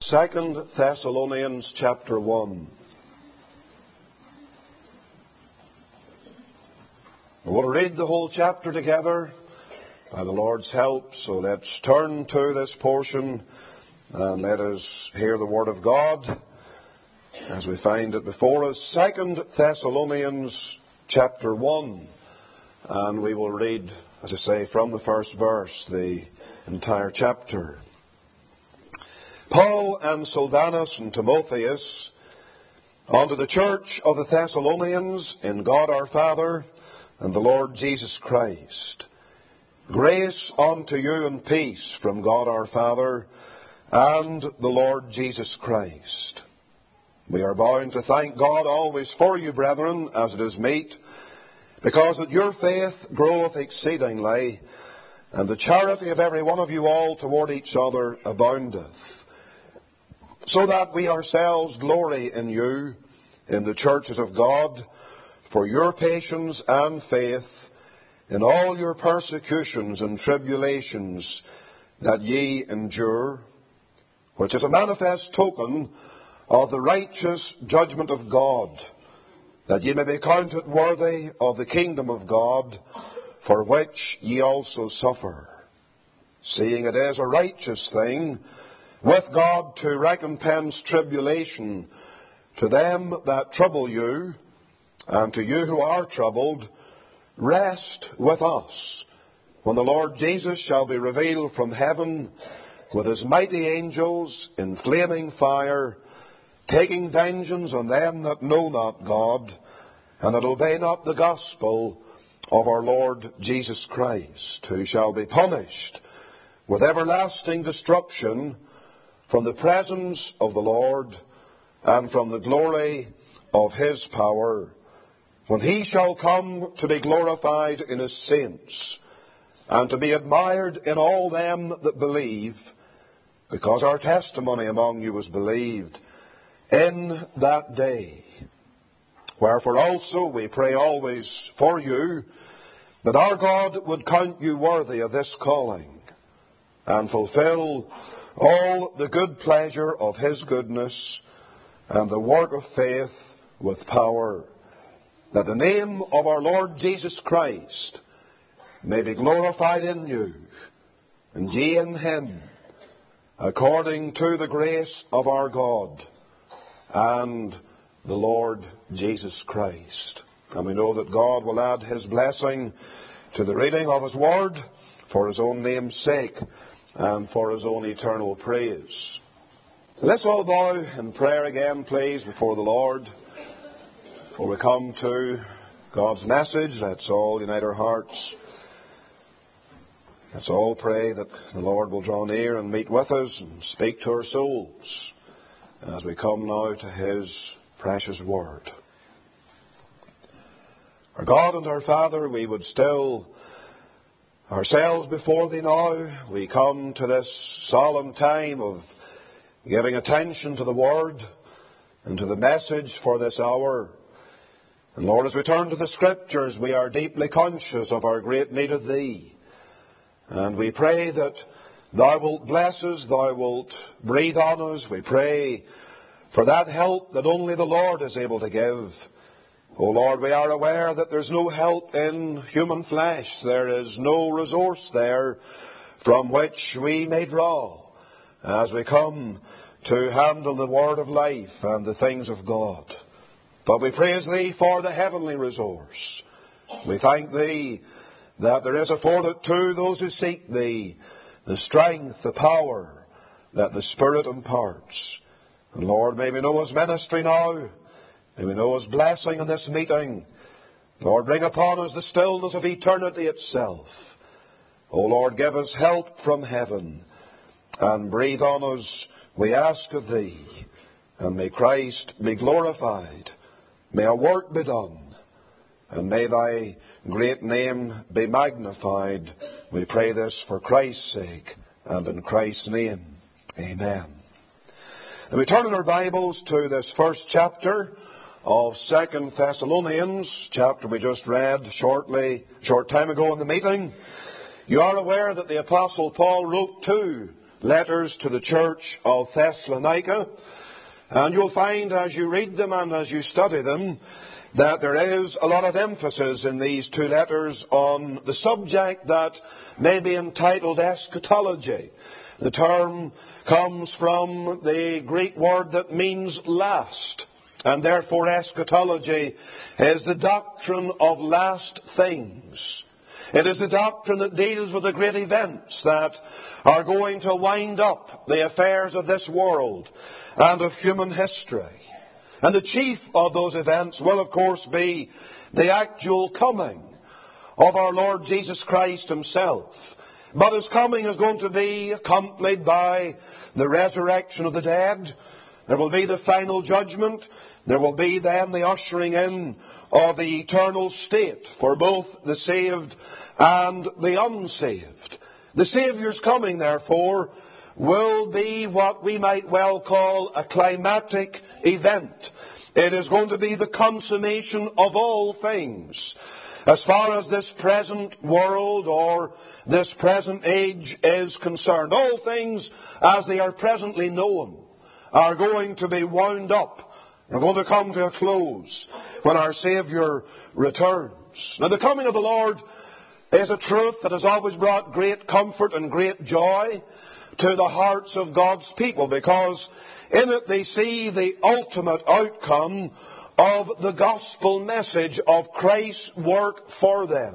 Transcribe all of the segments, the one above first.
2 Thessalonians chapter 1. We'll read the whole chapter together by the Lord's help. So let's turn to this portion and let us hear the Word of God as we find it before us. 2 Thessalonians chapter 1. And we will read, as I say, from the first verse, the entire chapter. Paul and Silvanus and Timotheus, unto the church of the Thessalonians in God our Father and the Lord Jesus Christ. Grace unto you and peace from God our Father and the Lord Jesus Christ. We are bound to thank God always for you, brethren, as it is meet, because that your faith groweth exceedingly, and the charity of every one of you all toward each other aboundeth, so that we ourselves glory in you, in the churches of God, for your patience and faith in all your persecutions and tribulations that ye endure, which is a manifest token of the righteous judgment of God, that ye may be counted worthy of the kingdom of God, for which ye also suffer, seeing it is a righteous thing with God to recompense tribulation to them that trouble you, and to you who are troubled, rest with us, when the Lord Jesus shall be revealed from heaven with his mighty angels in flaming fire, taking vengeance on them that know not God, and that obey not the gospel of our Lord Jesus Christ, who shall be punished with everlasting destruction from the presence of the Lord and from the glory of his power, when he shall come to be glorified in his saints, and to be admired in all them that believe, because our testimony among you was believed in that day. Wherefore also we pray always for you, that our God would count you worthy of this calling, and fulfill all the good pleasure of his goodness, and the work of faith with power, that the name of our Lord Jesus Christ may be glorified in you, and ye in him, according to the grace of our God and the Lord Jesus Christ. And we know that God will add his blessing to the reading of his word for his own name's sake and for his own eternal praise. Let's all bow in prayer again, please, before the Lord. Before we come to God's message, let's all unite our hearts. Let's all pray that the Lord will draw near and meet with us and speak to our souls as we come now to his precious word. Our God and our Father, we would still ourselves before thee now. We come to this solemn time of giving attention to the word and to the message for this hour. And Lord, as we turn to the Scriptures, we are deeply conscious of our great need of thee. And we pray that thou wilt bless us, thou wilt breathe on us. We pray for that help that only the Lord is able to give. O Lord, we are aware that there's no help in human flesh. There is no resource there from which we may draw as we come to handle the word of life and the things of God. But we praise thee for the heavenly resource. We thank thee that there is afforded to those who seek thee the strength, the power that the Spirit imparts. And Lord, may we know his ministry now. May we know his blessing in this meeting. Lord, bring upon us the stillness of eternity itself. O Lord, give us help from heaven and breathe on us, we ask of thee. And may Christ be glorified. May a work be done. And may thy great name be magnified. We pray this for Christ's sake and in Christ's name. Amen. And we turn in our Bibles to this first chapter of 2 Thessalonians, chapter we just read short time ago in the meeting. You are aware that the Apostle Paul wrote to letters to the church of Thessalonica. And you'll find as you read them and as you study them that there is a lot of emphasis in these two letters on the subject that may be entitled eschatology. The term comes from the Greek word that means last. And therefore eschatology is the doctrine of last things. It is the doctrine that deals with the great events that are going to wind up the affairs of this world and of human history. And the chief of those events will, of course, be the actual coming of our Lord Jesus Christ Himself. But His coming is going to be accompanied by the resurrection of the dead. There will be the final judgment. There will be then the ushering in of the eternal state for both the saved and the unsaved. The Saviour's coming, therefore, will be what we might well call a climatic event. It is going to be the consummation of all things. As far as this present world or this present age is concerned, all things as they are presently known are going to be wound up. They're going to come to a close when our Saviour returns. Now, the coming of the Lord is a truth that has always brought great comfort and great joy to the hearts of God's people, because in it they see the ultimate outcome of the gospel message of Christ's work for them.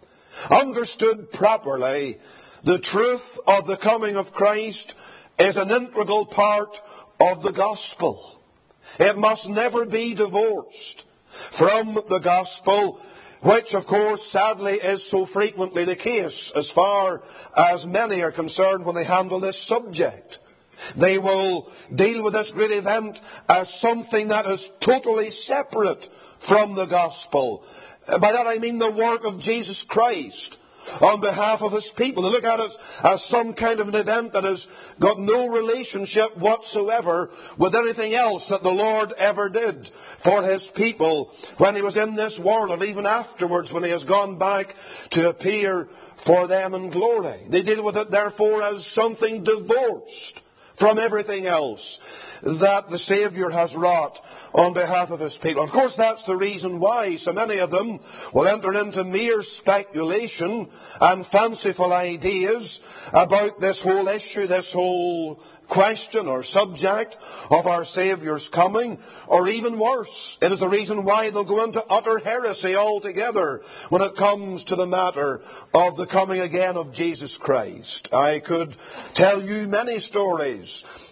Understood properly, the truth of the coming of Christ is an integral part of the gospel. It must never be divorced from the gospel, which, of course, sadly is so frequently the case as far as many are concerned when they handle this subject. They will deal with this great event as something that is totally separate from the gospel. By that I mean the work of Jesus Christ on behalf of His people. They look at it as some kind of an event that has got no relationship whatsoever with anything else that the Lord ever did for His people when He was in this world, and even afterwards when He has gone back to appear for them in glory. They deal with it, therefore, as something divorced from everything else that the Saviour has wrought on behalf of His people. Of course, that's the reason why so many of them will enter into mere speculation and fanciful ideas about this whole issue, this whole question or subject of our Saviour's coming, or even worse, it is the reason why they'll go into utter heresy altogether when it comes to the matter of the coming again of Jesus Christ. I could tell you many stories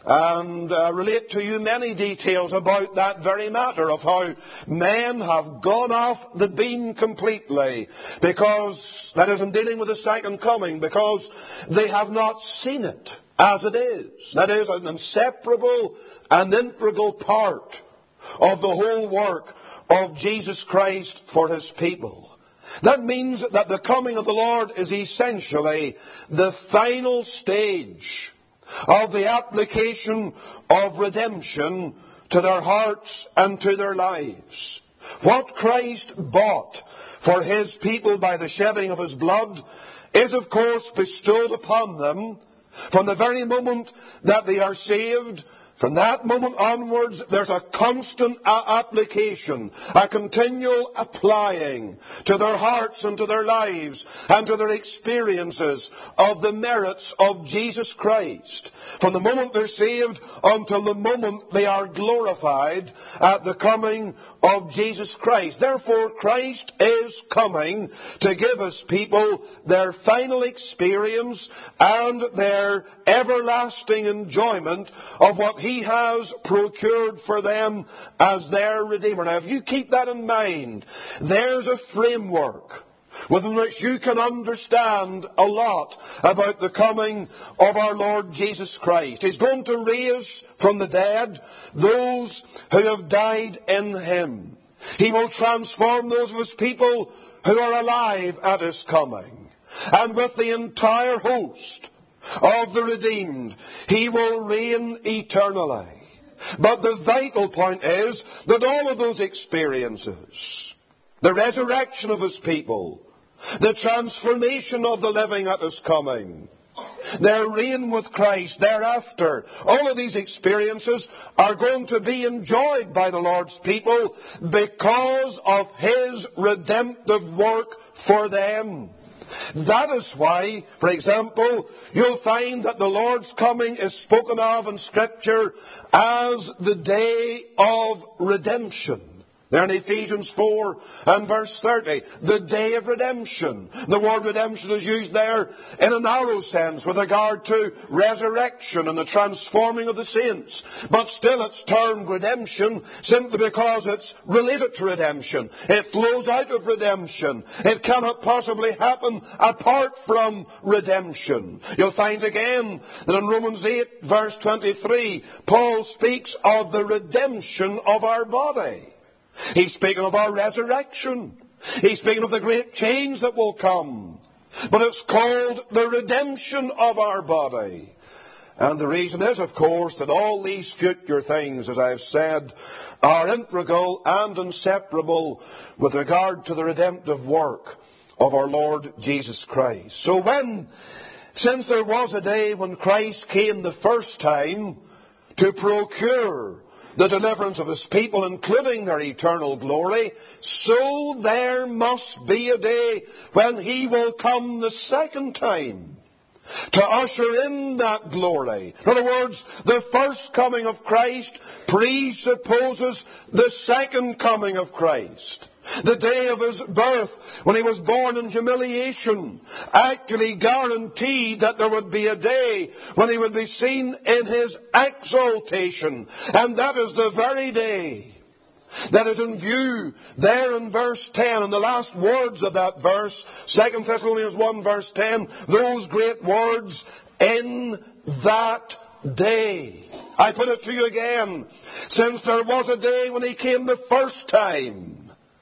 and relate to you many details about that very matter of how men have gone off the beam completely, because that is in dealing with the second coming, because they have not seen it as it is. That is an inseparable and integral part of the whole work of Jesus Christ for His people. That means that the coming of the Lord is essentially the final stage of the application of redemption to their hearts and to their lives. What Christ bought for His people by the shedding of His blood is, of course, bestowed upon them from the very moment that they are saved. From that moment onwards, there's a constant application, a continual applying to their hearts and to their lives and to their experiences of the merits of Jesus Christ. From the moment they're saved until the moment they are glorified at the coming of Jesus Christ. Therefore, Christ is coming to give His people their final experience and their everlasting enjoyment of what He has procured for them as their Redeemer. Now, if you keep that in mind, there's a framework within which you can understand a lot about the coming of our Lord Jesus Christ. He's going to raise from the dead those who have died in Him. He will transform those of His people who are alive at His coming. And with the entire host of the redeemed, He will reign eternally. But the vital point is that all of those experiences, the resurrection of His people, the transformation of the living at His coming, their reign with Christ thereafter. All of these experiences are going to be enjoyed by the Lord's people because of His redemptive work for them. That is why, for example, you'll find that the Lord's coming is spoken of in Scripture as the day of redemption. There in Ephesians 4 and verse 30, the day of redemption. The word redemption is used there in a narrow sense with regard to resurrection and the transforming of the saints. But still it's termed redemption simply because it's related to redemption. It flows out of redemption. It cannot possibly happen apart from redemption. You'll find again that in Romans 8 verse 23, Paul speaks of the redemption of our body. He's speaking of our resurrection. He's speaking of the great change that will come. But it's called the redemption of our body. And the reason is, of course, that all these future things, as I've said, are integral and inseparable with regard to the redemptive work of our Lord Jesus Christ. So since there was a day when Christ came the first time to procure the deliverance of His people, including their eternal glory, so there must be a day when He will come the second time to usher in that glory. In other words, the first coming of Christ presupposes the second coming of Christ. The day of His birth, when He was born in humiliation, actually guaranteed that there would be a day when He would be seen in His exaltation. And that is the very day that is in view there in verse 10, in the last words of that verse, 2 Thessalonians 1 verse 10, those great words, in that day. I put it to you again, since there was a day when He came the first time,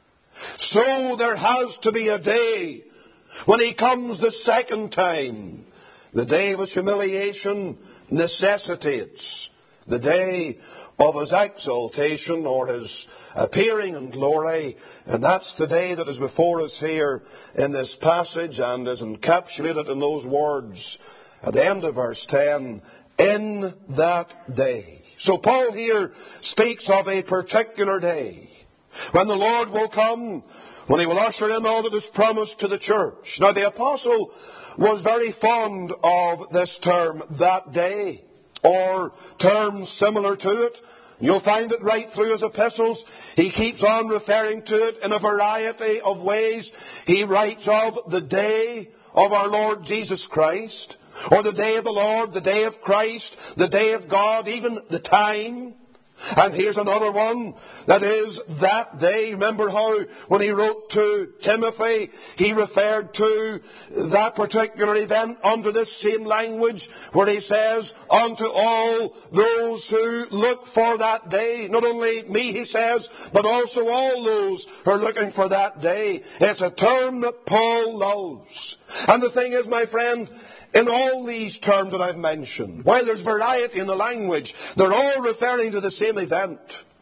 so there has to be a day when He comes the second time. The day of His humiliation necessitates the day of His exaltation or His appearing in glory. And that's the day that is before us here in this passage and is encapsulated in those words at the end of verse 10, in that day. So Paul here speaks of a particular day when the Lord will come, when He will usher in all that is promised to the church. Now the apostle was very fond of this term, that day, or terms similar to it. You'll find it right through his epistles. He keeps on referring to it in a variety of ways. He writes of the day of our Lord Jesus Christ, or the day of the Lord, the day of Christ, the day of God, even the time. And here's another one, that is that day. Remember how when he wrote to Timothy, he referred to that particular event under this same language, where he says, unto all those who look for that day. Not only me, he says, but also all those who are looking for that day. It's a term that Paul loves. And the thing is, my friend, in all these terms that I've mentioned, while there's variety in the language, they're all referring to the same event.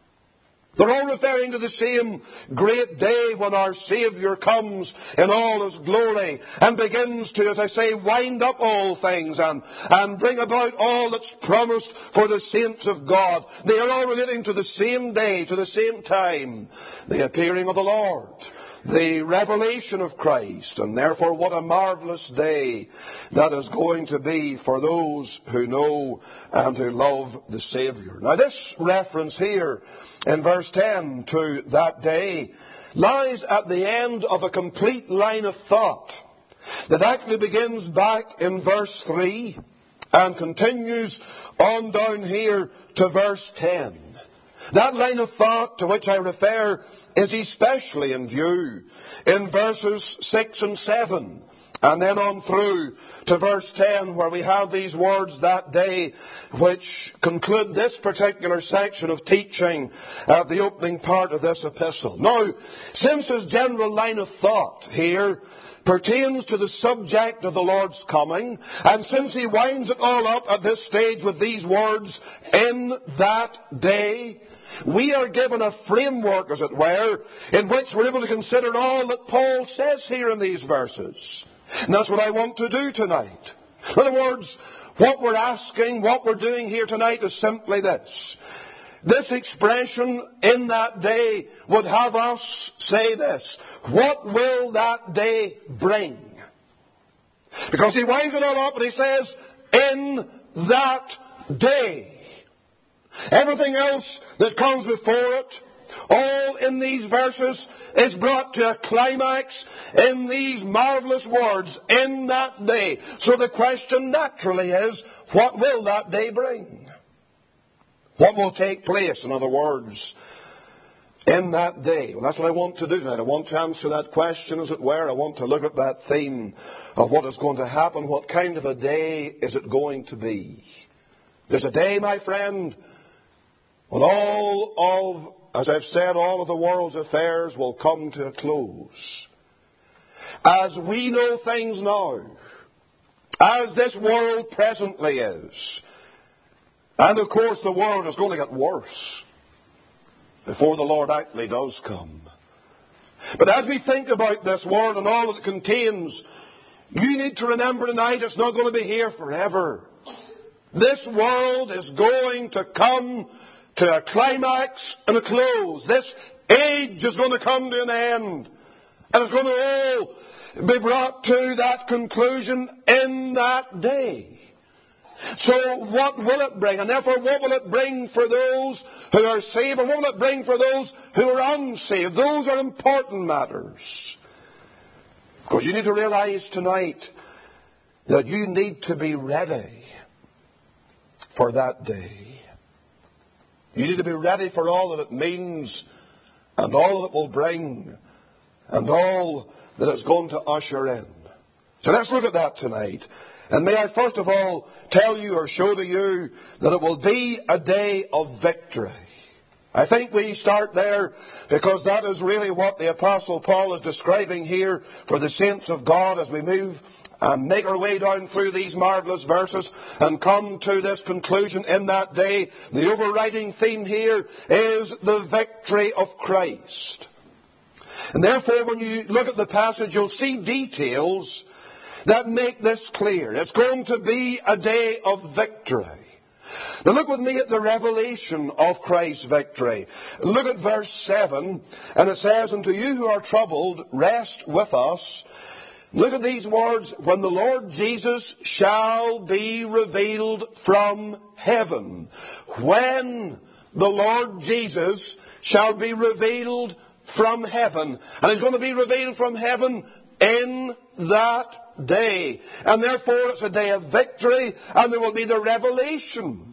They're all referring to the same great day when our Saviour comes in all His glory and begins to, as I say, wind up all things and bring about all that's promised for the saints of God. They are all relating to the same day, to the same time, the appearing of the Lord, the revelation of Christ, and therefore what a marvelous day that is going to be for those who know and who love the Saviour. Now this reference here in verse 10 to that day lies at the end of a complete line of thought that actually begins back in verse 3 and continues on down here to verse 10. That line of thought to which I refer is especially in view in verses 6 and 7, and then on through to verse 10, where we have these words, that day, which conclude this particular section of teaching at the opening part of this epistle. Now, since his general line of thought here pertains to the subject of the Lord's coming, and since he winds it all up at this stage with these words, in that day, we are given a framework, as it were, in which we're able to consider all that Paul says here in these verses. And that's what I want to do tonight. In other words, what we're asking, what we're doing here tonight is simply this. This expression, in that day, would have us say this: what will that day bring? Because he winds it all up and he says, in that day. Everything else that comes before it, all in these verses, is brought to a climax in these marvelous words, in that day. So the question naturally is, what will that day bring? What will take place, in other words, in that day? Well, that's what I want to do tonight. I want to answer that question, as it were. I want to look at that theme of what is going to happen. What kind of a day is it going to be? There's a day, my friend, when all of, as I've said, all of the world's affairs will come to a close. As we know things now, as this world presently is, and of course the world is going to get worse before the Lord actually does come. But as we think about this world and all that it contains, you need to remember tonight it's not going to be here forever. This world is going to come to a climax and a close. This age is going to come to an end. And it's going to all be brought to that conclusion in that day. So what will it bring? And therefore, what will it bring for those who are saved? And what will it bring for those who are unsaved? Those are important matters. Because you need to realize tonight that you need to be ready for that day. You need to be ready for all that it means and all that it will bring and all that it's going to usher in. So let's look at that tonight. And may I first of all tell you or show to you that it will be a day of victory. I think we start there because that is really what the Apostle Paul is describing here for the saints of God as we move and make our way down through these marvelous verses and come to this conclusion in that day. The overriding theme here is the victory of Christ. And therefore, when you look at the passage, you'll see details that make this clear. It's going to be a day of victory. Now look with me at the revelation of Christ's victory. Look at verse 7, and it says, "And to you who are troubled, rest with us." Look at these words, "when the Lord Jesus shall be revealed from heaven." When the Lord Jesus shall be revealed from heaven. And He's going to be revealed from heaven in that day. And therefore it's a day of victory, and there will be the revelation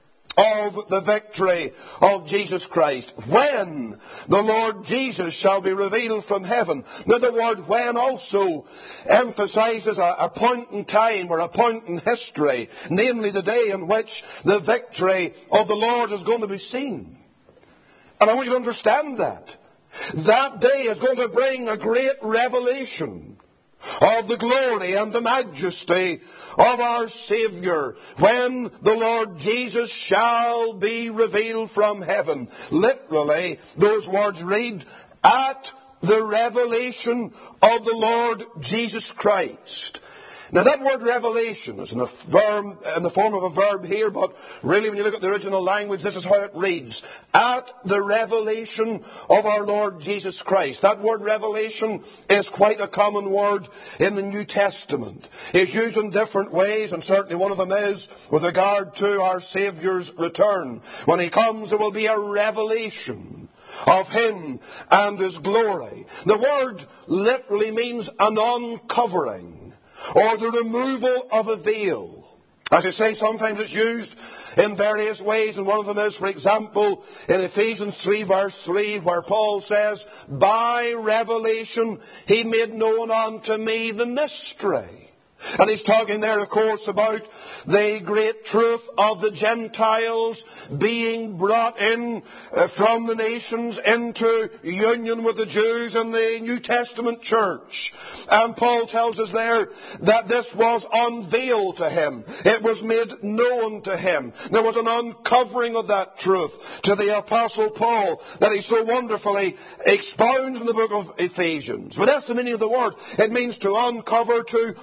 of the victory of Jesus Christ. When the Lord Jesus shall be revealed from heaven. Now the word when also emphasizes a point in time or a point in history, namely the day in which the victory of the Lord is going to be seen. And I want you to understand that. That day is going to bring a great revelation of the glory and the majesty of our Savior when the Lord Jesus shall be revealed from heaven. Literally, those words read, "at the revelation of the Lord Jesus Christ." Now that word revelation is in the form of a verb here, but really when you look at the original language, this is how it reads. At the revelation of our Lord Jesus Christ. That word revelation is quite a common word in the New Testament. It's used in different ways, and certainly one of them is with regard to our Saviour's return. When He comes, there will be a revelation of Him and His glory. The word literally means an uncovering, or the removal of a veil. As I say, sometimes it's used in various ways, and one of them is, for example, in Ephesians 3 verse 3, where Paul says, "By revelation He made known unto me the mystery." And he's talking there, of course, about the great truth of the Gentiles being brought in from the nations into union with the Jews in the New Testament church. And Paul tells us there that this was unveiled to him. It was made known to him. There was an uncovering of that truth to the Apostle Paul that he so wonderfully expounds in the book of Ephesians. But that's the meaning of the word. It means to uncover, to unveil.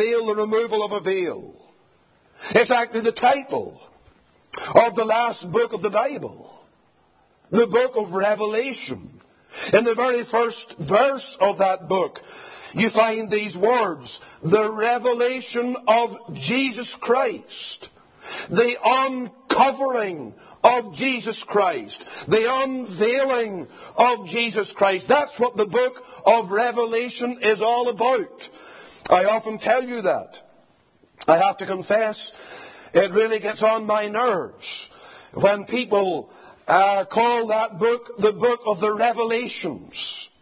veil, the removal of a veil. It's actually the title of the last book of the Bible, the book of Revelation. In the very first verse of that book, you find these words, the revelation of Jesus Christ, the uncovering of Jesus Christ, the unveiling of Jesus Christ. That's what the book of Revelation is all about. I often tell you that. I have to confess, it really gets on my nerves when people call that book the book of the Revelations.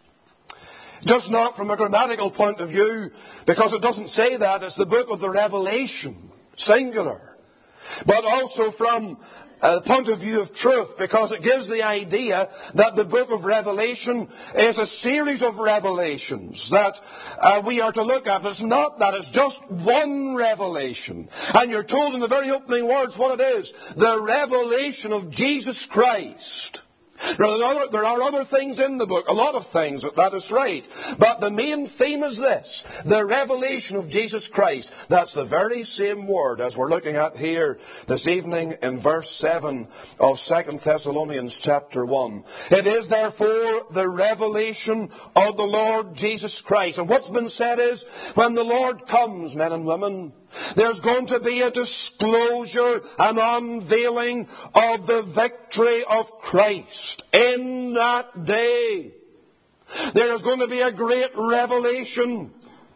Just not from a grammatical point of view, because it doesn't say that. It's the book of the Revelation, singular. But also from a point of view of truth, because it gives the idea that the book of Revelation is a series of revelations that we are to look at. It's not that. It's just one revelation. And you're told in the very opening words what it is. The revelation of Jesus Christ. There are other things in the book, a lot of things, that is right. But the main theme is this, the revelation of Jesus Christ. That's the very same word as we're looking at here this evening in verse 7 of 2 Thessalonians chapter 1. It is therefore the revelation of the Lord Jesus Christ. And what's been said is, when the Lord comes, men and women, there's going to be a disclosure, an unveiling of the victory of Christ. In that day, there is going to be a great revelation.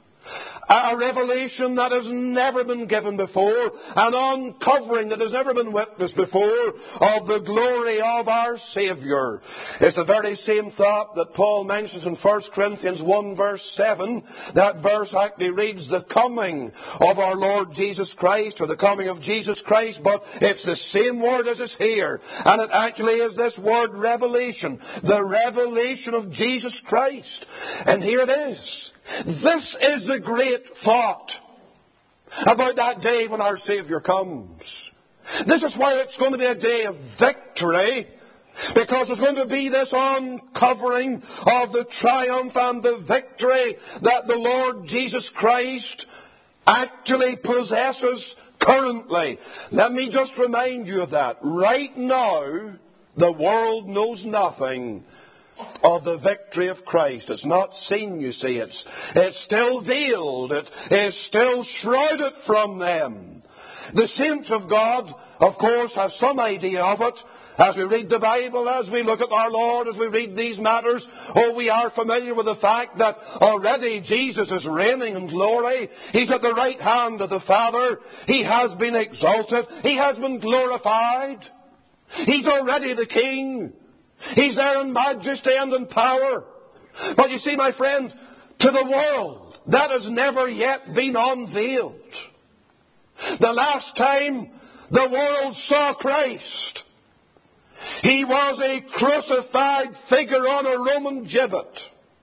A revelation that has never been given before, an uncovering that has never been witnessed before of the glory of our Saviour. It's the very same thought that Paul mentions in 1 Corinthians 1 verse 7. That verse actually reads the coming of our Lord Jesus Christ, or the coming of Jesus Christ, but it's the same word as is here. And it actually is this word revelation, the revelation of Jesus Christ. And here it is. This is the great thought about that day when our Saviour comes. This is why it's going to be a day of victory, because it's going to be this uncovering of the triumph and the victory that the Lord Jesus Christ actually possesses currently. Let me just remind you of that. Right now, the world knows nothing of the victory of Christ. It's not seen, you see. It's still veiled. It is still shrouded from them. The saints of God, of course, have some idea of it. As we read the Bible, as we look at our Lord, as we read these matters, we are familiar with the fact that already Jesus is reigning in glory. He's at the right hand of the Father. He has been exalted. He has been glorified. He's already the King. He's there in majesty and in power. But you see, my friend, to the world, that has never yet been unveiled. The last time the world saw Christ, He was a crucified figure on a Roman gibbet.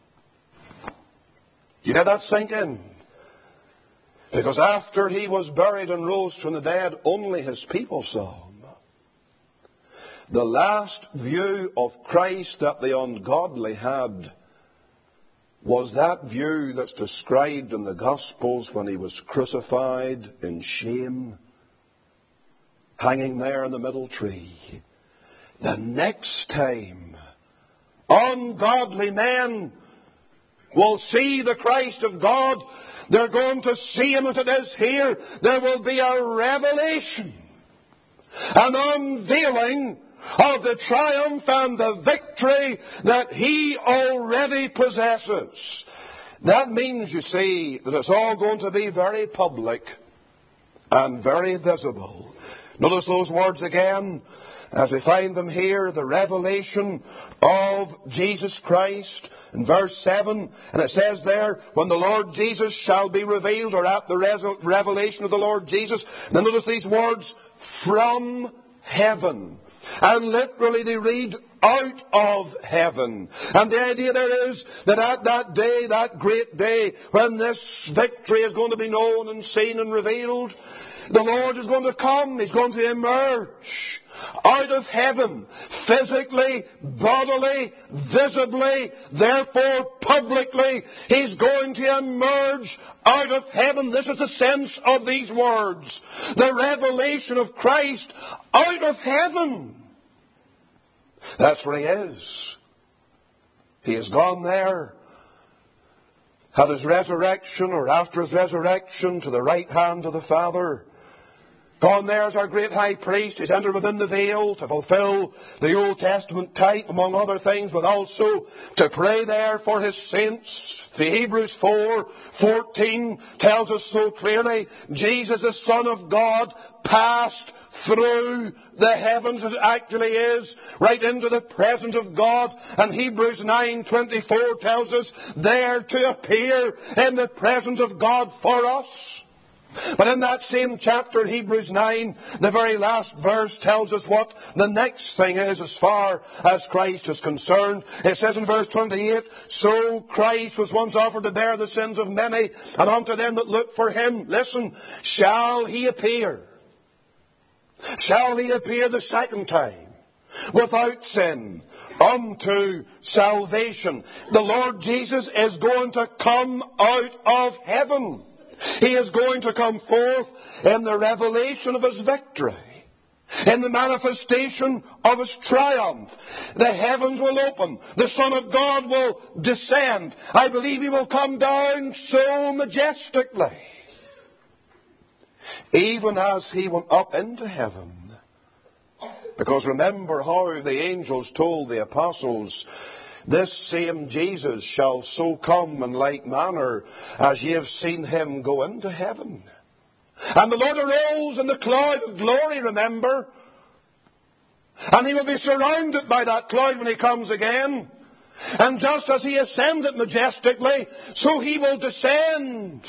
You let that sink in. Because after He was buried and rose from the dead, only His people saw Him. The last view of Christ that the ungodly had was that view that's described in the Gospels when He was crucified in shame, hanging there in the middle tree. The next time, ungodly men will see the Christ of God. They're going to see Him as it is here. There will be a revelation, an unveiling of the triumph and the victory that He already possesses. That means, you see, that it's all going to be very public and very visible. Notice those words again, as we find them here, the revelation of Jesus Christ in verse 7. And it says there, when the Lord Jesus shall be revealed, or at the revelation of the Lord Jesus. Then notice these words, from heaven. And literally they read out of heaven. And the idea there is that at that day, that great day, when this victory is going to be known and seen and revealed, the Lord is going to come. He's going to emerge out of heaven, physically, bodily, visibly, therefore publicly. He's going to emerge out of heaven. This is the sense of these words. The revelation of Christ out of heaven. That's where He is. He has gone there at His resurrection, or after His resurrection, to the right hand of the Father. Gone there as our great high priest. He's entered within the veil to fulfill the Old Testament type, among other things, but also to pray there for His saints. The Hebrews 4:14 tells us so clearly, Jesus, the Son of God, passed through the heavens, as it actually is, right into the presence of God. And Hebrews 9:24 tells us there to appear in the presence of God for us. But in that same chapter, Hebrews 9, the very last verse tells us what the next thing is as far as Christ is concerned. It says in verse 28, so Christ was once offered to bear the sins of many, and unto them that look for Him, listen, shall He appear. Shall He appear the second time, without sin, unto salvation. The Lord Jesus is going to come out of heaven. He is going to come forth in the revelation of His victory, in the manifestation of His triumph. The heavens will open. The Son of God will descend. I believe He will come down so majestically, even as He went up into heaven. Because remember how the angels told the apostles, this same Jesus shall so come in like manner as ye have seen Him go into heaven. And the Lord arose in the cloud of glory, remember. And He will be surrounded by that cloud when He comes again. And just as He ascended majestically, so He will descend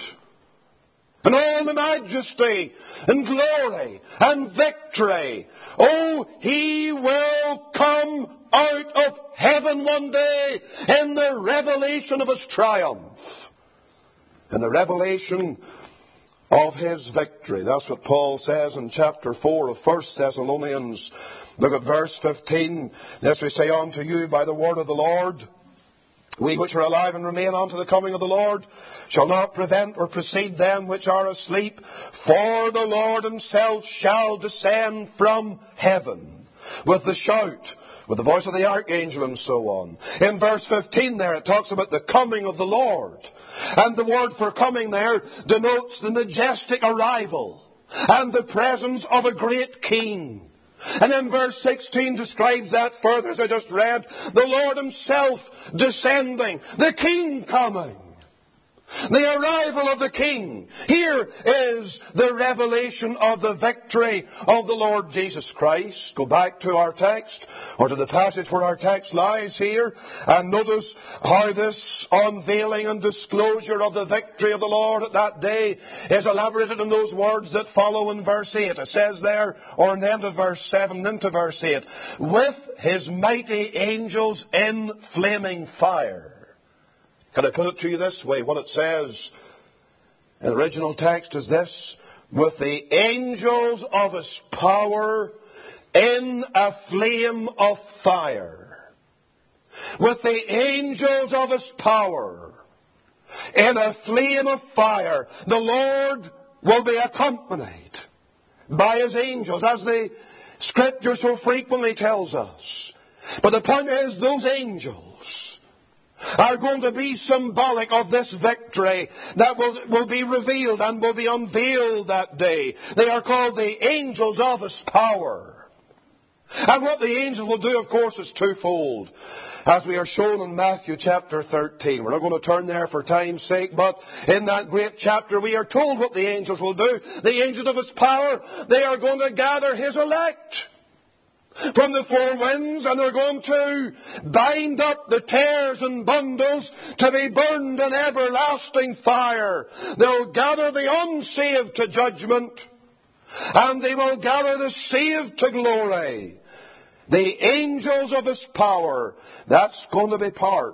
in all the majesty and glory and victory. Oh, He will come out of heaven one day in the revelation of His triumph, in the revelation of His victory. That's what Paul says in chapter 4 of 1 Thessalonians. Look at verse 15. This we say unto you by the word of the Lord, we which are alive and remain unto the coming of the Lord shall not prevent or precede them which are asleep. For the Lord Himself shall descend from heaven with the shout, with the voice of the archangel, and so on. In verse 15 there, it talks about the coming of the Lord. And the word for coming there denotes the majestic arrival and the presence of a great king. And then verse 16 describes that further, as I just read. The Lord Himself descending, the King coming. The arrival of the King. Here is the revelation of the victory of the Lord Jesus Christ. Go back to our text, or to the passage where our text lies here, and notice how this unveiling and disclosure of the victory of the Lord at that day is elaborated in those words that follow in verse 8. It says there, or in the end of verse 7 into verse 8, with His mighty angels in flaming fire. Can I put it to you this way? What it says in the original text is this: with the angels of His power in a flame of fire. With the angels of His power in a flame of fire. The Lord will be accompanied by His angels, as the Scripture so frequently tells us. But the point is, those angels are going to be symbolic of this victory that will be revealed and will be unveiled that day. They are called the angels of His power. And what the angels will do, of course, is twofold, as we are shown in Matthew chapter 13. We're not going to turn there for time's sake, but in that great chapter we are told what the angels will do. The angels of His power, they are going to gather His elect from the four winds, and they're going to bind up the tares and bundles to be burned in everlasting fire. They'll gather the unsaved to judgment, and they will gather the saved to glory. The angels of His power, that's going to be part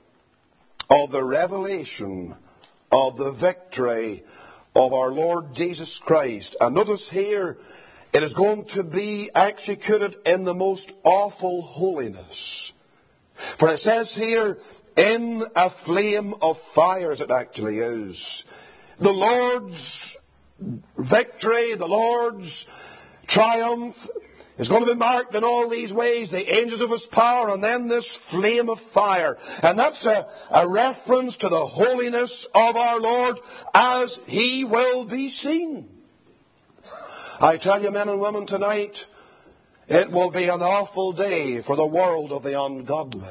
of the revelation of the victory of our Lord Jesus Christ. And notice here, It is going to be executed in the most awful holiness. For it says here, in a flame of fire, as it actually is. The Lord's victory, the Lord's triumph is going to be marked in all these ways. The angels of His power, and then this flame of fire. And that's a reference to the holiness of our Lord as He will be seen. I tell you, men and women, tonight, it will be an awful day for the world of the ungodly.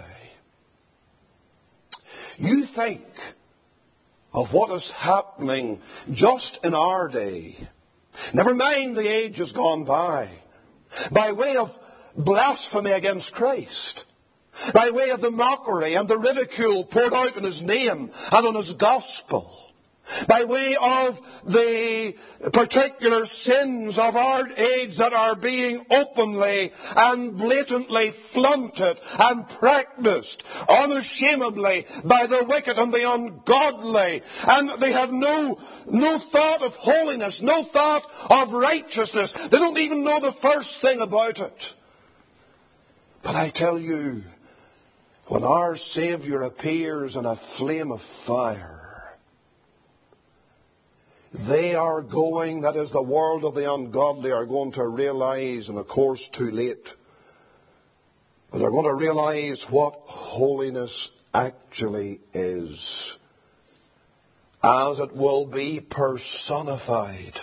You think of what is happening just in our day. Never mind the ages gone by way of blasphemy against Christ, by way of the mockery and the ridicule poured out in His name and on His gospel, by way of the particular sins of our age that are being openly and blatantly flaunted and practiced unashamedly by the wicked and the ungodly. And they have no thought of holiness, no thought of righteousness. They don't even know the first thing about it. But I tell you, when our Savior appears in a flame of fire, they are going, that is, the world of the ungodly are going to realize, and of course too late, but they're going to realize what holiness actually is, as it will be personified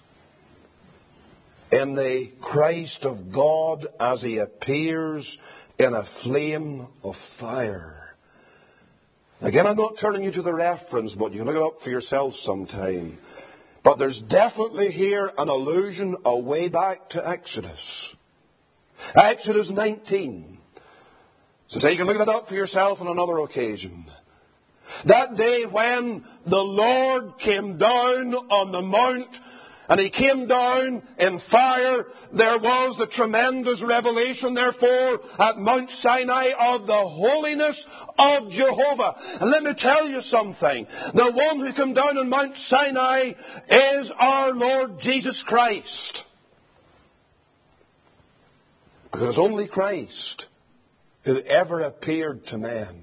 in the Christ of God as He appears in a flame of fire. Again, I'm not turning you to the reference, but you can look it up for yourself sometime. But there's definitely here an allusion away back to Exodus. Exodus 19. So you can look that up for yourself on another occasion. That day when the Lord came down on the mount, and He came down in fire, there was the tremendous revelation, therefore, at Mount Sinai of the holiness of Jehovah. And let me tell you something. The one who came down on Mount Sinai is our Lord Jesus Christ. Because it's only Christ who ever appeared to men,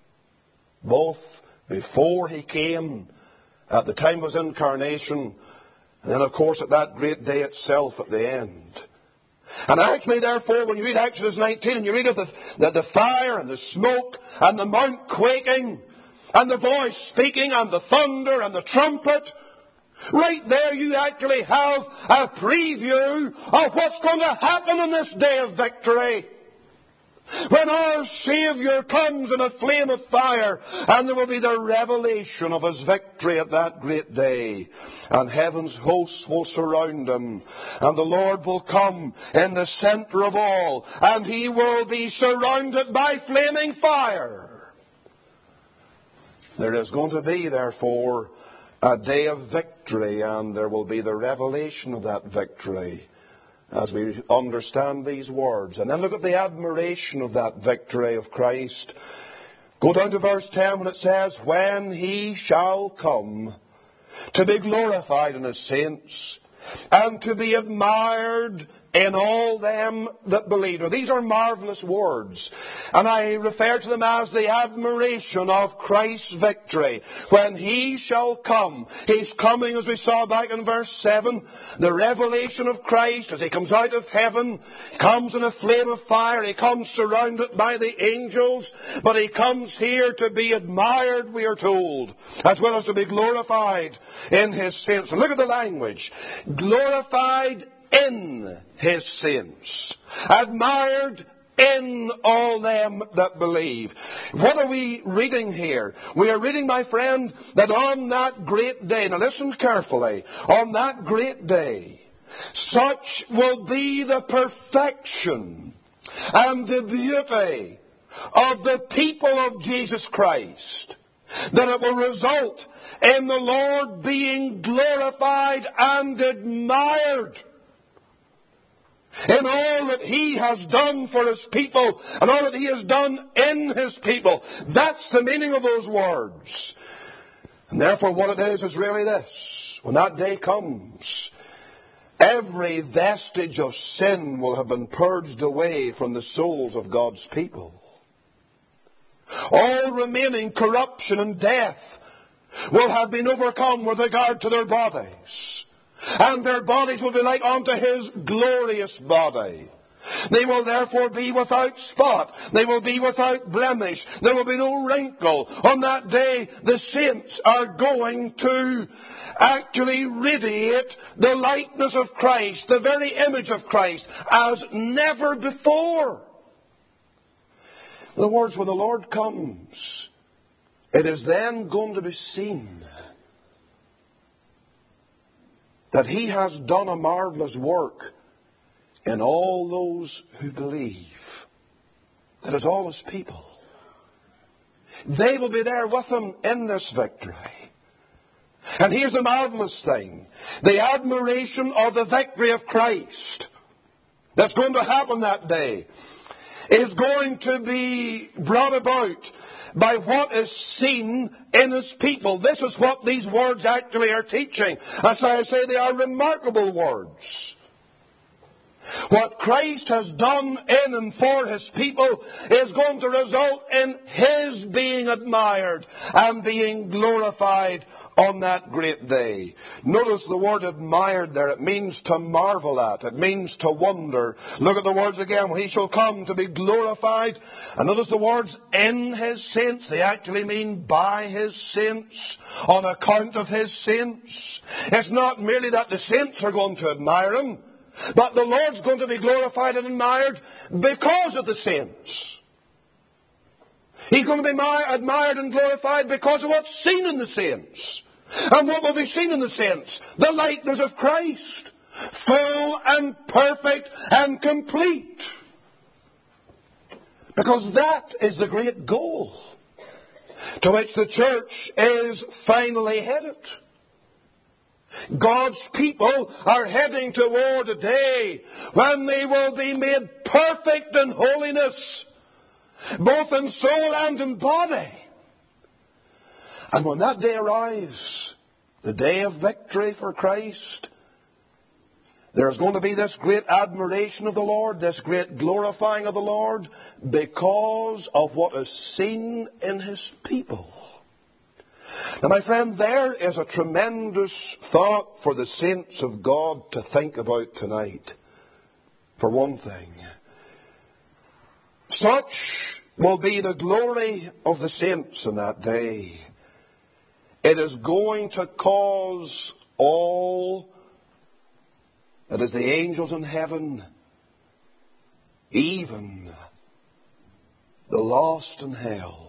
both before He came, at the time of His incarnation, and then, of course, at that great day itself at the end. And actually, therefore, when you read Exodus 19 and you read of the fire and the smoke and the mount quaking and the voice speaking and the thunder and the trumpet, right there you actually have a preview of what's going to happen on this day of victory. When our Savior comes in a flame of fire, and there will be the revelation of His victory at that great day, and heaven's hosts will surround Him, and the Lord will come in the center of all, and He will be surrounded by flaming fire. There is going to be, therefore, a day of victory, and there will be the revelation of that victory as we understand these words. And then look at the admiration of that victory of Christ. Go down to verse 10 when it says, when He shall come to be glorified in His saints and to be admired in all them that believe. Now, these are marvelous words, and I refer to them as the admiration of Christ's victory. When He shall come, He's coming, as we saw back in verse 7, the revelation of Christ as He comes out of heaven, comes in a flame of fire. He comes surrounded by the angels, but He comes here to be admired, we are told, as well as to be glorified in His saints. And look at the language. Glorified in His saints, admired in all them that believe. What are we reading here? We are reading, my friend, that on that great day, now listen carefully, on that great day, such will be the perfection and the beauty of the people of Jesus Christ, that it will result in the Lord being glorified and admired in all that He has done for His people and all that He has done in His people. That's the meaning of those words. And therefore what it is really this. When that day comes, every vestige of sin will have been purged away from the souls of God's people. All remaining corruption and death will have been overcome with regard to their bodies. And their bodies will be like unto His glorious body. They will therefore be without spot. They will be without blemish. There will be no wrinkle. On that day, the saints are going to actually radiate the likeness of Christ, the very image of Christ, as never before. In other words, when the Lord comes, it is then going to be seen that He has done a marvelous work in all those who believe. That is all His people. They will be there with Him in this victory. And here's the marvelous thing. The admiration of the victory of Christ that's going to happen that day is going to be brought about by what is seen in His people. This is what these words actually are teaching. That's why I say they are remarkable words. What Christ has done in and for His people is going to result in His being admired and being glorified on that great day. Notice the word admired there. It means to marvel at. It means to wonder. Look at the words again. He shall come to be glorified. And notice the words in His saints. They actually mean by His saints, on account of His saints. It's not merely that the saints are going to admire Him, but the Lord's going to be glorified and admired because of the saints. He's going to be admired and glorified because of what's seen in the saints. And what will be seen in the saints? The likeness of Christ. Full and perfect and complete. Because that is the great goal to which the church is finally headed. God's people are heading toward a day when they will be made perfect in holiness, both in soul and in body. And when that day arrives, the day of victory for Christ, there's going to be this great admiration of the Lord, this great glorifying of the Lord, because of what is seen in His people. Now, my friend, there is a tremendous thought for the saints of God to think about tonight. For one thing, such will be the glory of the saints in that day. It is going to cause all, that is the angels in heaven, even the lost in hell,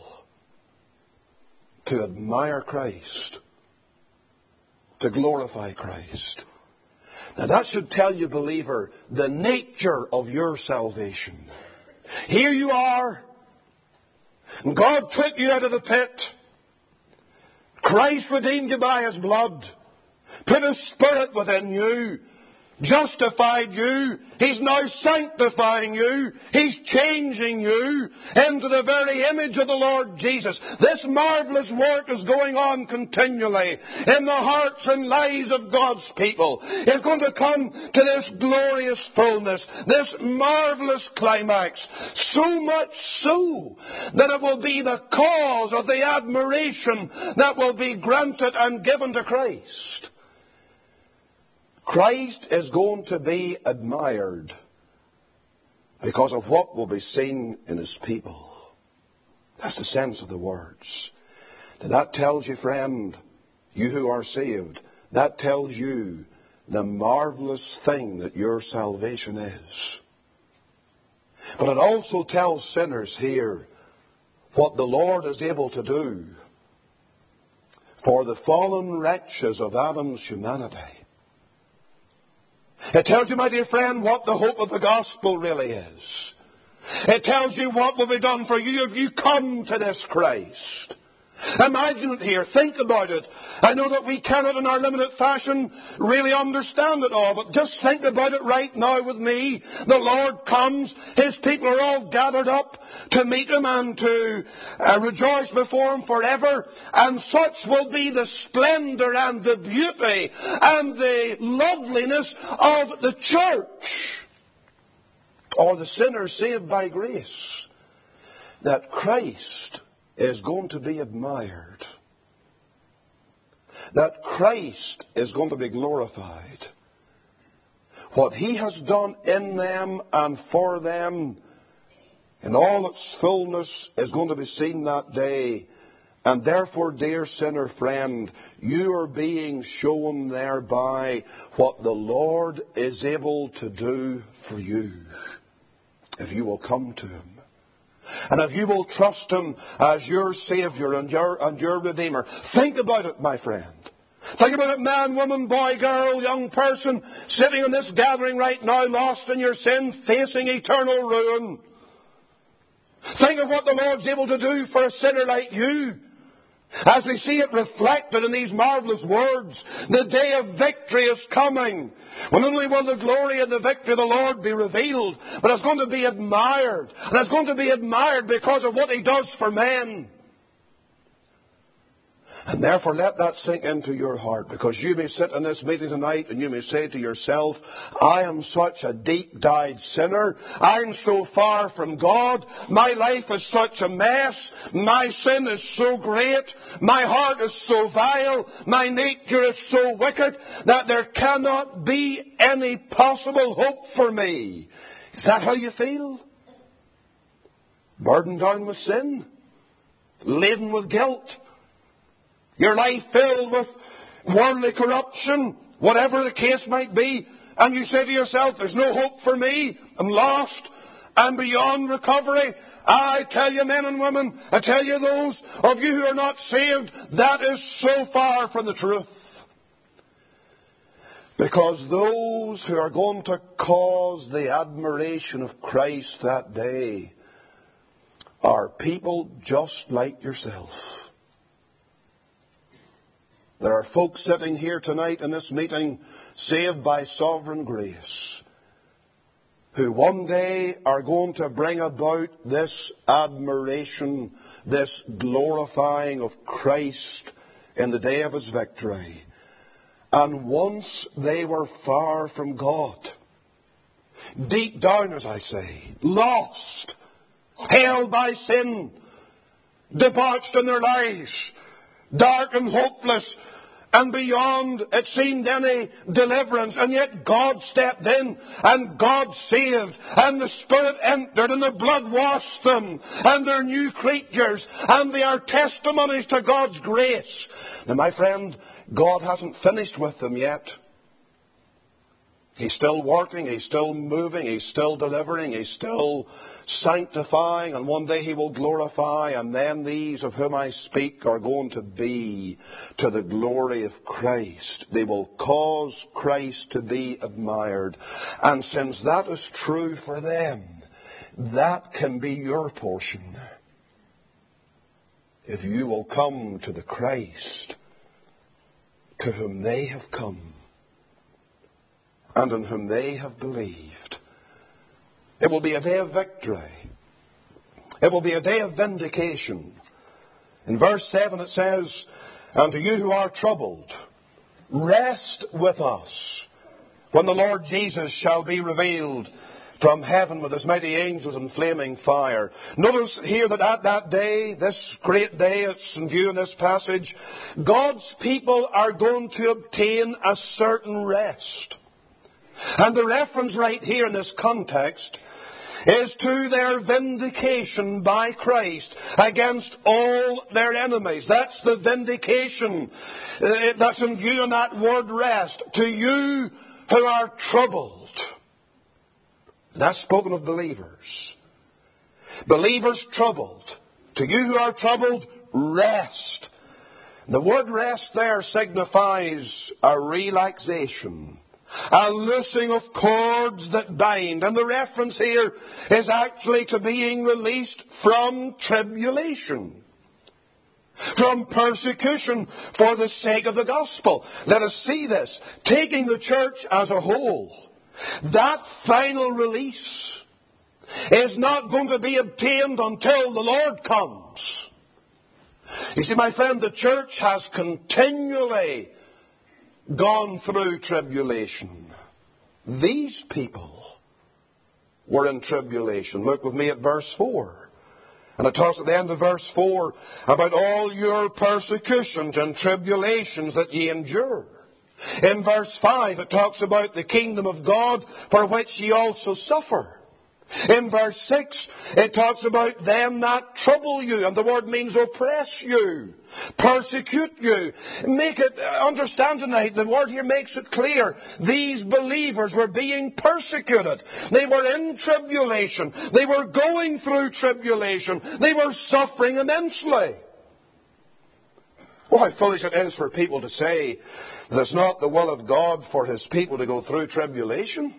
to admire Christ, to glorify Christ. Now that should tell you, believer, the nature of your salvation. Here you are. God took you out of the pit. Christ redeemed you by His blood. Put His Spirit within you. Justified you. He's now sanctifying you. He's changing you into the very image of the Lord Jesus. This marvelous work is going on continually in the hearts and lives of God's people. It's going to come to this glorious fullness, this marvelous climax, so much so that it will be the cause of the admiration that will be granted and given to Christ. Christ is going to be admired because of what will be seen in His people. That's the sense of the words. And that tells you, friend, you who are saved, that tells you the marvelous thing that your salvation is. But it also tells sinners here what the Lord is able to do for the fallen wretches of Adam's humanity. It tells you, my dear friend, what the hope of the gospel really is. It tells you what will be done for you if you come to this Christ. Imagine it here. Think about it. I know that we cannot in our limited fashion really understand it all, but just think about it right now with me. The Lord comes. His people are all gathered up to meet Him and to rejoice before Him forever. And such will be the splendor and the beauty and the loveliness of the church, or the sinner saved by grace, that Christ is going to be admired, that Christ is going to be glorified. What He has done in them and for them in all its fullness is going to be seen that day. And therefore, dear sinner friend, you are being shown thereby what the Lord is able to do for you, if you will come to Him. And if you will trust Him as your Saviour and your Redeemer. Think about it, my friend. Think about it, man, woman, boy, girl, young person, sitting in this gathering right now, lost in your sin, facing eternal ruin. Think of what the Lord's able to do for a sinner like you. As we see it reflected in these marvelous words, the day of victory is coming. When only will the glory and the victory of the Lord be revealed, but it's going to be admired. And it's going to be admired because of what He does for men. And therefore let that sink into your heart, because you may sit in this meeting tonight and you may say to yourself, I am such a deep-dyed sinner. I'm so far from God. My life is such a mess. My sin is so great. My heart is so vile. My nature is so wicked that there cannot be any possible hope for me. Is that how you feel? Burdened down with sin? Laden with guilt? Your life filled with worldly corruption, whatever the case might be, and you say to yourself, there's no hope for me, I'm lost, I'm beyond recovery. I tell you, men and women, I tell you those of you who are not saved, that is so far from the truth. Because those who are going to cause the admiration of Christ that day are people just like yourself. There are folks sitting here tonight in this meeting, saved by sovereign grace, who one day are going to bring about this admiration, this glorifying of Christ in the day of His victory. And once they were far from God, deep down, as I say, lost, held by sin, debauched in their lives, dark and hopeless, and beyond, it seemed, any deliverance. And yet God stepped in, and God saved, and the Spirit entered, and the blood washed them, and they're new creatures, and they are testimonies to God's grace. Now, my friend, God hasn't finished with them yet. He's still working, He's still moving, He's still delivering, He's still sanctifying, and one day He will glorify, and then these of whom I speak are going to be to the glory of Christ. They will cause Christ to be admired. And since that is true for them, that can be your portion. If you will come to the Christ to whom they have come, and in whom they have believed. It will be a day of victory. It will be a day of vindication. In verse 7 it says, and to you who are troubled, rest with us when the Lord Jesus shall be revealed from heaven with His mighty angels in flaming fire. Notice here that at that day, this great day, it's in view in this passage, God's people are going to obtain a certain rest. And the reference right here in this context is to their vindication by Christ against all their enemies. That's the vindication that's in view in that word rest. To you who are troubled. That's spoken of believers. Believers troubled. To you who are troubled, rest. The word rest there signifies a relaxation, a loosing of cords that bind. And the reference here is actually to being released from tribulation. from persecution for the sake of the gospel. Let us see this. Taking the church as a whole, that final release is not going to be obtained until the Lord comes. You see, my friend, the church has continually gone through tribulation. These people were in tribulation. Look with me at verse 4. And it talks at the end of verse 4 about all your persecutions and tribulations that ye endure. In verse 5 it talks about the kingdom of God for which ye also suffer. In verse 6, it talks about them that trouble you, and the word means oppress you, persecute you. Understand tonight, the word here makes it clear. These believers were being persecuted. They were in tribulation. They were going through tribulation. They were suffering immensely. Oh, how foolish it is for people to say that it's not the will of God for His people to go through tribulation.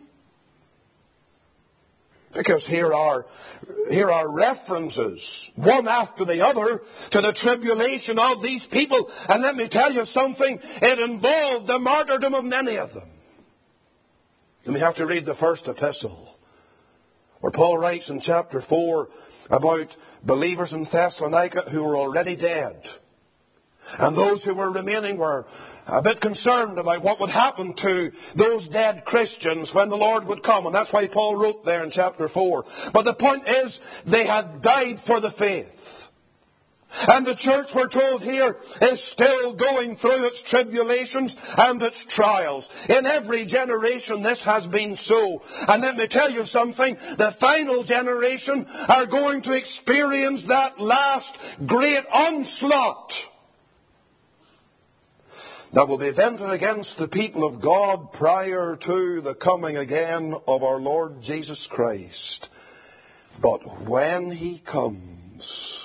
Because here are references, one after the other, to the tribulation of these people. And let me tell you something, it involved the martyrdom of many of them. And we have to read the first epistle, where Paul writes in chapter 4 about believers in Thessalonica who were already dead. And those who were remaining were a bit concerned about what would happen to those dead Christians when the Lord would come. And that's why Paul wrote there in chapter 4. But the point is, they had died for the faith. And the church, we're told here, is still going through its tribulations and its trials. In every generation this has been so. And let me tell you something, the final generation are going to experience that last great onslaught that will be vented against the people of God prior to the coming again of our Lord Jesus Christ. But when He comes,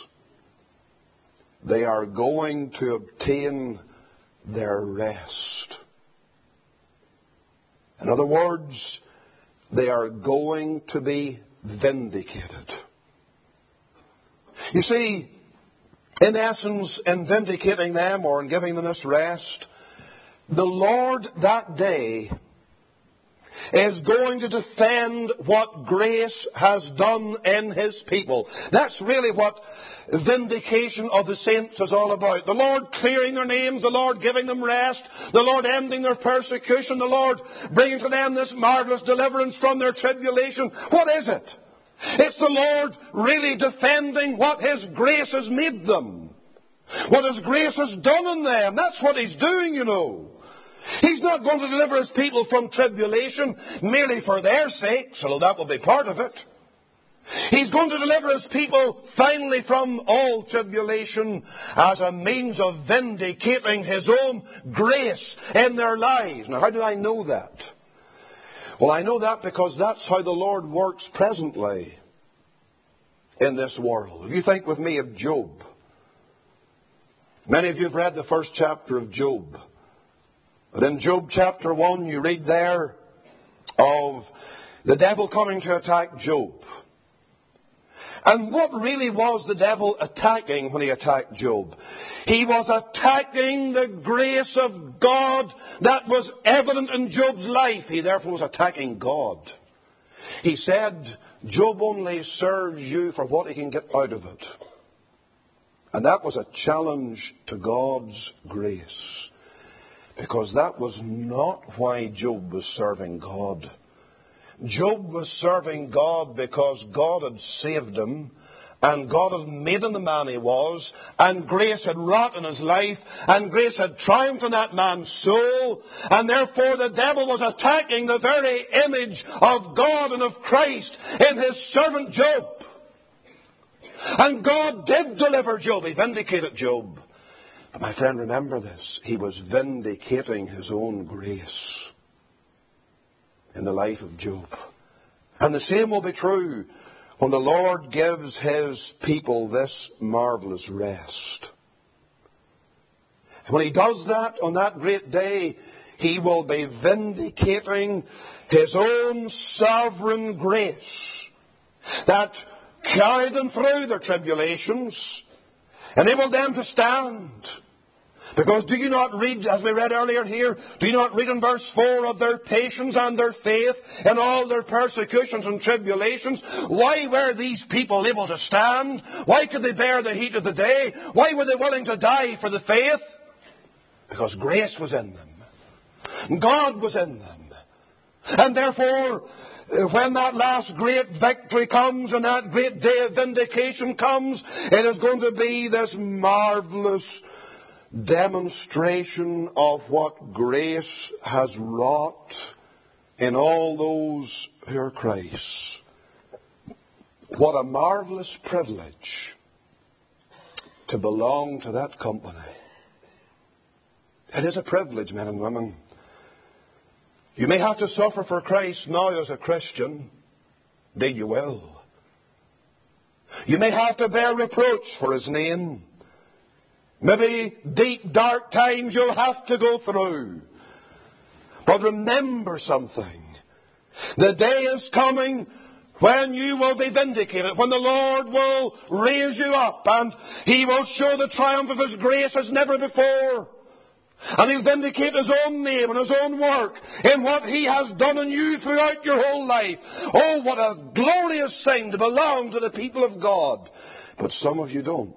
they are going to obtain their rest. In other words, they are going to be vindicated. You see, in essence, in vindicating them or in giving them this rest, the Lord that day is going to defend what grace has done in His people. That's really what vindication of the saints is all about. The Lord clearing their names, the Lord giving them rest, the Lord ending their persecution, the Lord bringing to them this marvelous deliverance from their tribulation. What is it? It's the Lord really defending what His grace has made them. What His grace has done in them. That's what He's doing, you know. He's not going to deliver His people from tribulation merely for their sakes, although that will be part of it. He's going to deliver His people finally from all tribulation as a means of vindicating His own grace in their lives. Now, how do I know that? Well, I know that because that's how the Lord works presently in this world. If you think with me of Job. Many of you have read the first chapter of Job. But in Job chapter 1, you read there of the devil coming to attack Job. And what really was the devil attacking when he attacked Job? He was attacking the grace of God that was evident in Job's life. He therefore was attacking God. He said, Job only serves you for what he can get out of it. And that was a challenge to God's grace. Because that was not why Job was serving God. Job was serving God because God had saved him, and God had made him the man he was, and grace had wrought in his life, and grace had triumphed in that man's soul, and therefore the devil was attacking the very image of God and of Christ in his servant Job. And God did deliver Job. He vindicated Job. But my friend, remember this. He was vindicating His own grace in the life of Job. And the same will be true when the Lord gives His people this marvelous rest. And when He does that on that great day, He will be vindicating His own sovereign grace that carried them through their tribulations. Enable them to stand. Because do you not read, as we read earlier here, do you not read in verse 4 of their patience and their faith in all their persecutions and tribulations? Why were these people able to stand? Why could they bear the heat of the day? Why were they willing to die for the faith? Because grace was in them. God was in them. And therefore, when that last great victory comes and that great day of vindication comes, it is going to be this marvelous demonstration of what grace has wrought in all those who are Christ's. What a marvelous privilege to belong to that company. It is a privilege, men and women. You may have to suffer for Christ now as a Christian. Indeed you will. You may have to bear reproach for His name. Maybe deep, dark times you'll have to go through. But remember something. The day is coming when you will be vindicated, when the Lord will raise you up and He will show the triumph of His grace as never before. And He'll vindicate His own name and His own work in what He has done in you throughout your whole life. Oh, what a glorious thing to belong to the people of God. But some of you don't.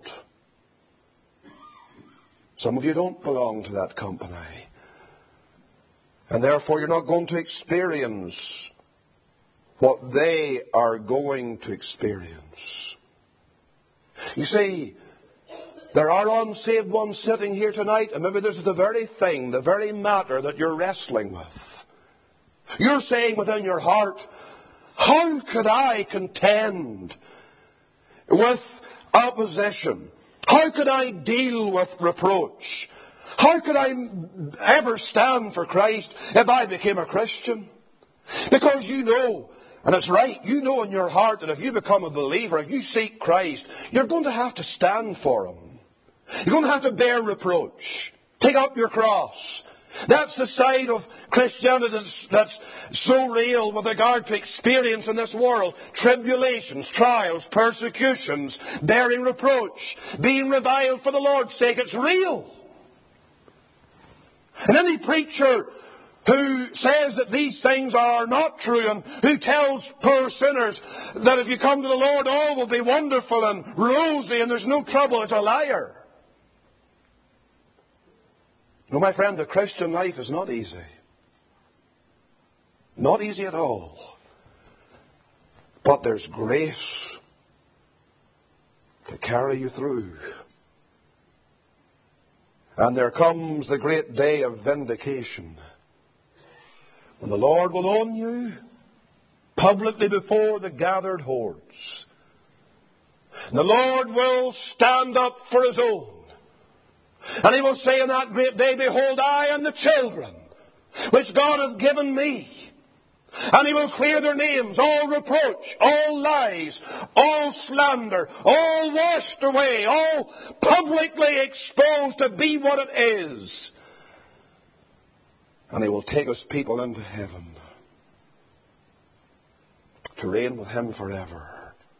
Some of you don't belong to that company. And therefore you're not going to experience what they are going to experience. You see, there are unsaved ones sitting here tonight, and maybe this is the very thing, the very matter that you're wrestling with. You're saying within your heart, how could I contend with opposition? How could I deal with reproach? How could I ever stand for Christ if I became a Christian? Because you know, and it's right, you know in your heart that if you become a believer, if you seek Christ, you're going to have to stand for Him. You're going to have to bear reproach. Take up your cross. That's the side of Christianity that's so real with regard to experience in this world. Tribulations, trials, persecutions, bearing reproach, being reviled for the Lord's sake. It's real. And any preacher who says that these things are not true and who tells poor sinners that if you come to the Lord all will be wonderful and rosy and there's no trouble is a liar. No, my friend, the Christian life is not easy. Not easy at all. But there's grace to carry you through. And there comes the great day of vindication, when the Lord will own you publicly before the gathered hordes. And the Lord will stand up for His own. And He will say in that great day, behold, I and the children which God hath given me. And He will clear their names, all reproach, all lies, all slander, all washed away, all publicly exposed to be what it is. And He will take His people into heaven to reign with Him forever.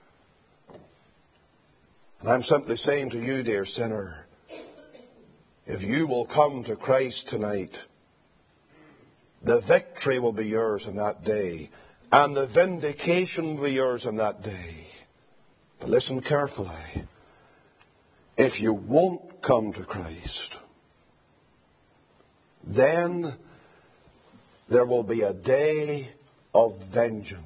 And I'm simply saying to you, dear sinner, if you will come to Christ tonight, the victory will be yours in that day, and the vindication will be yours in that day. But listen carefully. If you won't come to Christ, then there will be a day of vengeance.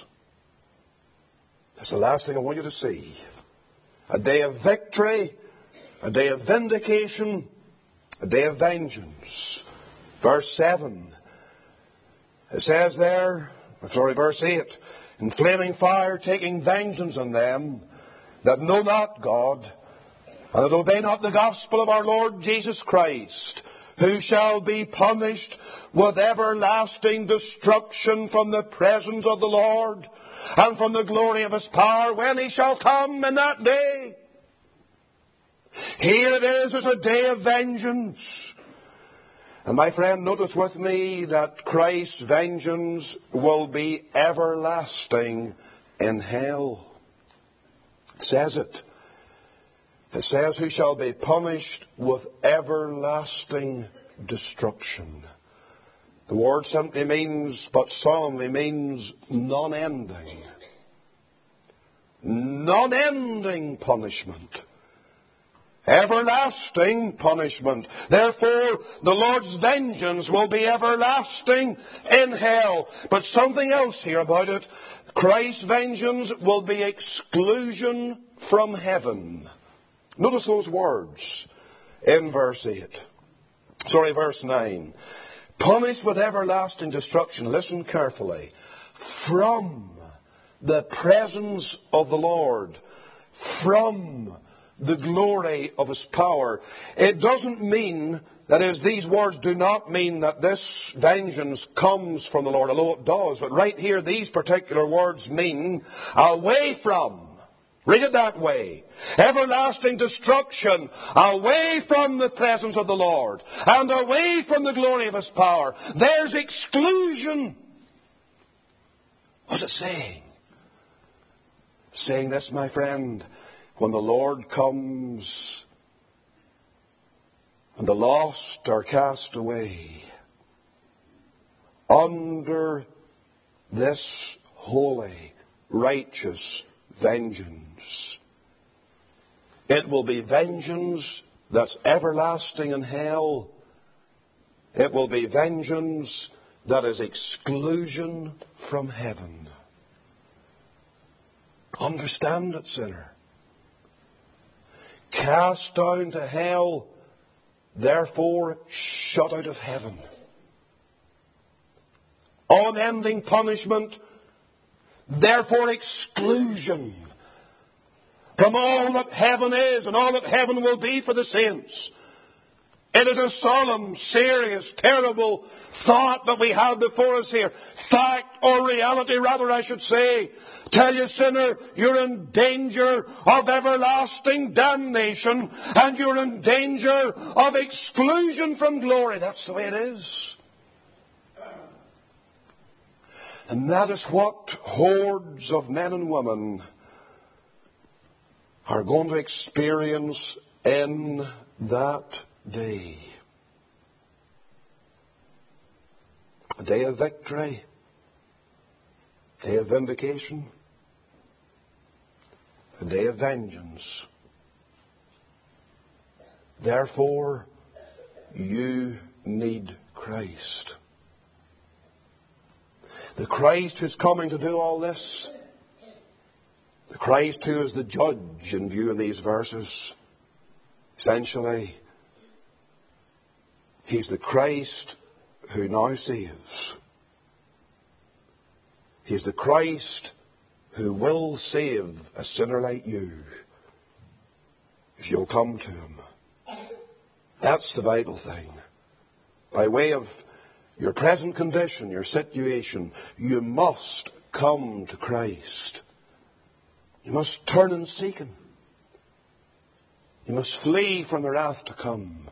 That's the last thing I want you to see. A day of victory, a day of vindication, a day of vengeance. Verse 7. It says there, verse 8, in flaming fire taking vengeance on them that know not God, and that obey not the gospel of our Lord Jesus Christ, who shall be punished with everlasting destruction from the presence of the Lord, and from the glory of His power, when He shall come in that day. Here it is as a day of vengeance. And my friend, notice with me that Christ's vengeance will be everlasting in hell. It says it. It says, who shall be punished with everlasting destruction. The word simply means, but solemnly means, non-ending. Non-ending punishment. Everlasting punishment. Therefore, the Lord's vengeance will be everlasting in hell. But something else here about it. Christ's vengeance will be exclusion from heaven. Notice those words in verse 9. Punished with everlasting destruction. Listen carefully. From the presence of the Lord. From the glory of His power. It doesn't mean, that is, these words do not mean that this vengeance comes from the Lord, although it does. But right here, these particular words mean away from. Read it that way. Everlasting destruction, away from the presence of the Lord, and away from the glory of His power. There's exclusion. What's it saying? Saying this, my friend, when the Lord comes and the lost are cast away under this holy, righteous vengeance, it will be vengeance that's everlasting in hell. It will be vengeance that is exclusion from heaven. Understand it, sinner. Cast down to hell, therefore shut out of heaven. Unending punishment, therefore exclusion from all that heaven is and all that heaven will be for the saints. It is a solemn, serious, terrible thought that we have before us here. Fact or reality, rather, I should say. Tell you, sinner, you're in danger of everlasting damnation, and you're in danger of exclusion from glory. That's the way it is. And that is what hordes of men and women are going to experience in that day. A day of victory, a day of vindication, a day of vengeance. Therefore, you need Christ. The Christ who's coming to do all this, the Christ who is the judge in view of these verses, essentially, He's the Christ who now saves. He's the Christ who will save a sinner like you if you'll come to Him. That's the Bible thing. By way of your present condition, your situation, you must come to Christ. You must turn and seek Him. You must flee from the wrath to come.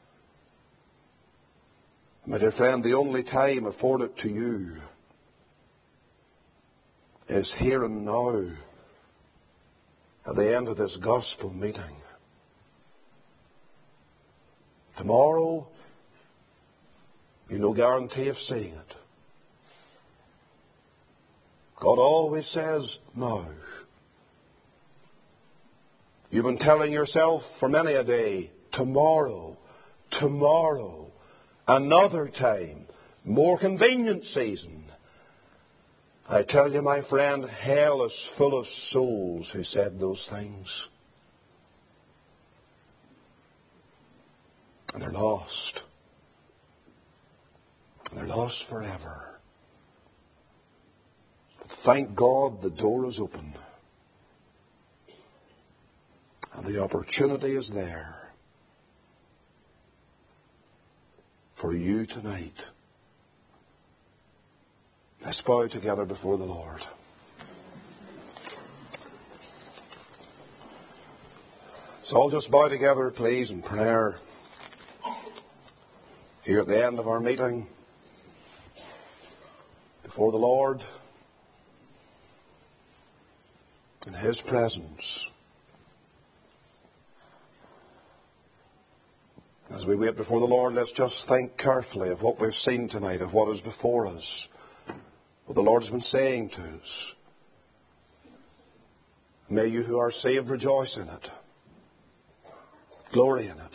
My dear friend, the only time afforded to you is here and now, at the end of this gospel meeting. Tomorrow, you've no guarantee of seeing it. God always says now. You've been telling yourself for many a day, tomorrow, another time, more convenient season. I tell you, my friend, hell is full of souls who said those things. And they're lost. They're lost forever. But thank God the door is open. And the opportunity is there for you tonight. Let's bow together before the Lord. So all just bow together, please, in prayer. Here at the end of our meeting, before the Lord, in His presence. we wait before the Lord, let's just think carefully of what we've seen tonight, of what is before us, what the Lord has been saying to us. May you who are saved rejoice in it, glory in it.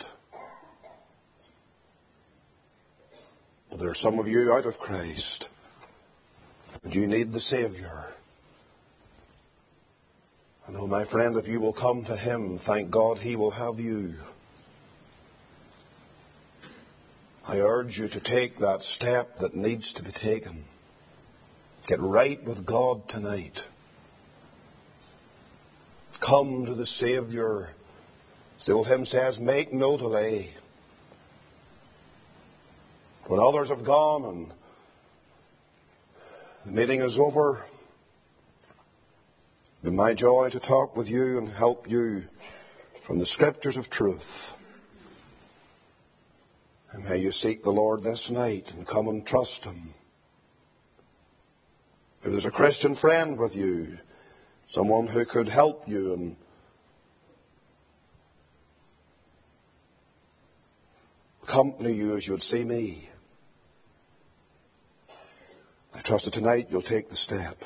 But there are some of you out of Christ, and you need the Saviour. And oh, my friend, if you will come to Him, thank God He will have you. I urge you to take that step that needs to be taken. Get right with God tonight. Come to the Saviour. As the old hymn says, make no delay. When others have gone and the meeting is over, it will be my joy to talk with you and help you from the Scriptures of truth. And may you seek the Lord this night and come and trust Him. If there's a Christian friend with you, someone who could help you and accompany you as you would see me, I trust that tonight you'll take the step.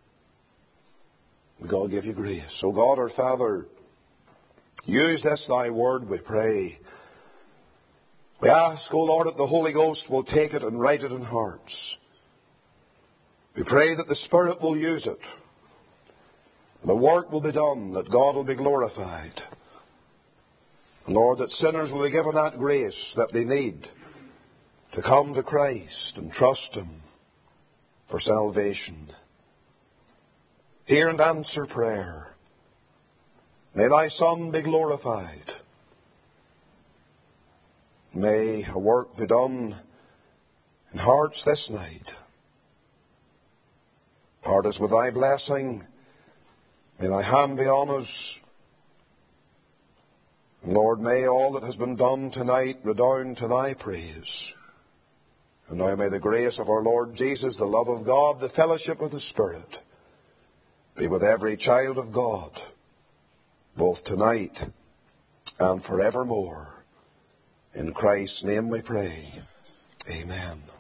May God give you grace. So God our Father, use this thy word, we pray. We ask, O Lord, that the Holy Ghost will take it and write it in hearts. We pray that the Spirit will use it. And the work will be done, that God will be glorified. And Lord, that sinners will be given that grace that they need to come to Christ and trust Him for salvation. Hear and answer prayer. May thy Son be glorified. May a work be done in hearts this night. Part us with thy blessing. May thy hand be on us. And Lord, may all that has been done tonight redound to thy praise. And now may the grace of our Lord Jesus, the love of God, the fellowship of the Spirit, be with every child of God, both tonight and forevermore. In Christ's name we pray. Amen.